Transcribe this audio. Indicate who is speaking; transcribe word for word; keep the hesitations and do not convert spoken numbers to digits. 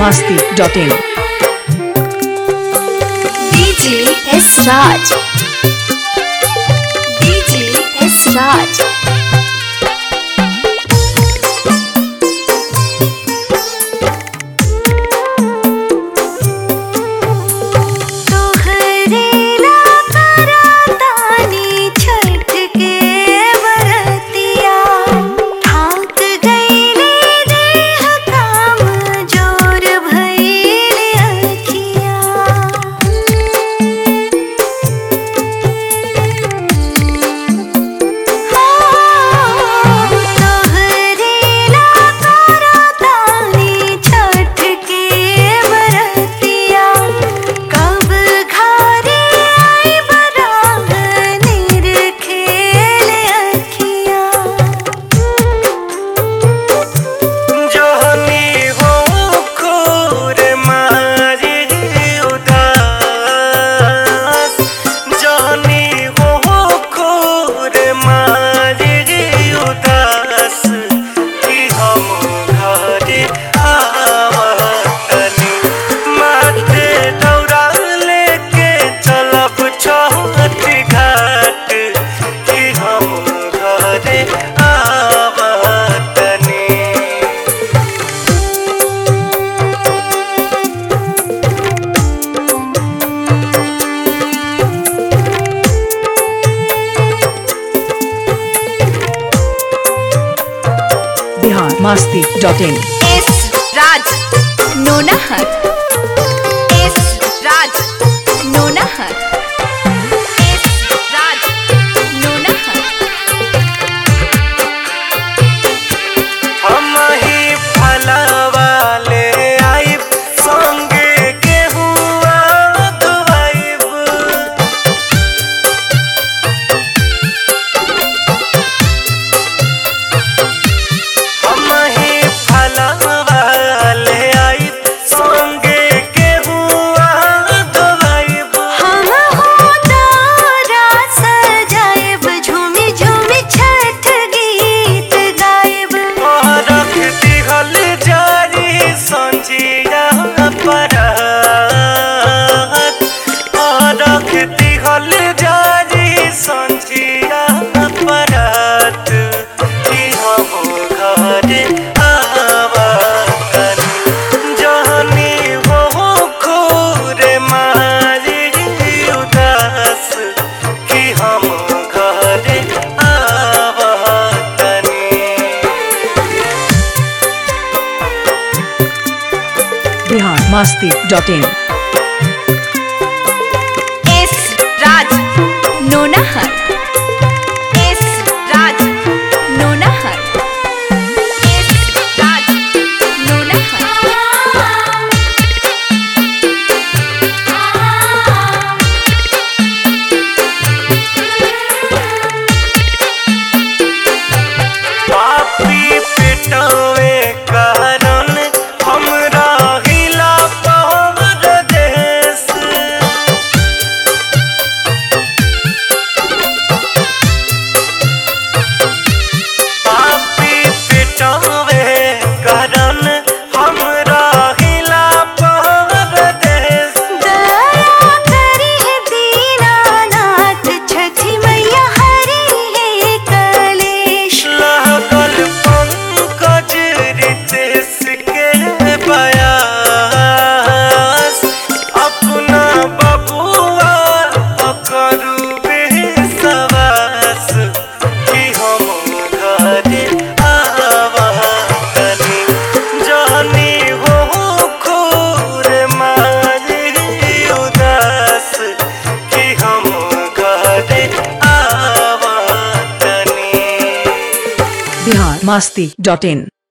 Speaker 1: masti dot in.
Speaker 2: D J S Raj. D J S Raj.
Speaker 1: masti dot in.
Speaker 2: S Raj Nonahar. S Raj Nonahar. S Raj Nonahar.
Speaker 3: हम ही फलवा ले आइब संगे गेहुआ धुआइब। हम ही फलवा ले आइब संगे गेहुआ धुआइब।
Speaker 2: हम हो तारा सजाइब झूमी झूमी छठ गीत गाइब।
Speaker 3: रख दिहल जारी संजिया परात। रख दिहल जारी संजिया परात। कि हम घर आवतन जहनी हो खूर मारी उदास। कि हम घर आवतनी।
Speaker 1: Bihar masti dot in.
Speaker 2: S Raj Nonahar. S Raj Nonahar. S Raj Nonahar.
Speaker 3: पापी पेटवे कारण हमरा हिला पहर देश। पापी पेटवे कारण हमरा हिला पहर देश।
Speaker 2: दया करी है दीनानाथ छठी मैया हरी है कलेश।
Speaker 3: लागल पंकज रितेश के बयास। अपना बबुआ करू विश्वास। कि हम घर आवतनी जहनी हो खूर मारी उदास। कि हम घर आवतनी।
Speaker 1: Bihar masti dot in.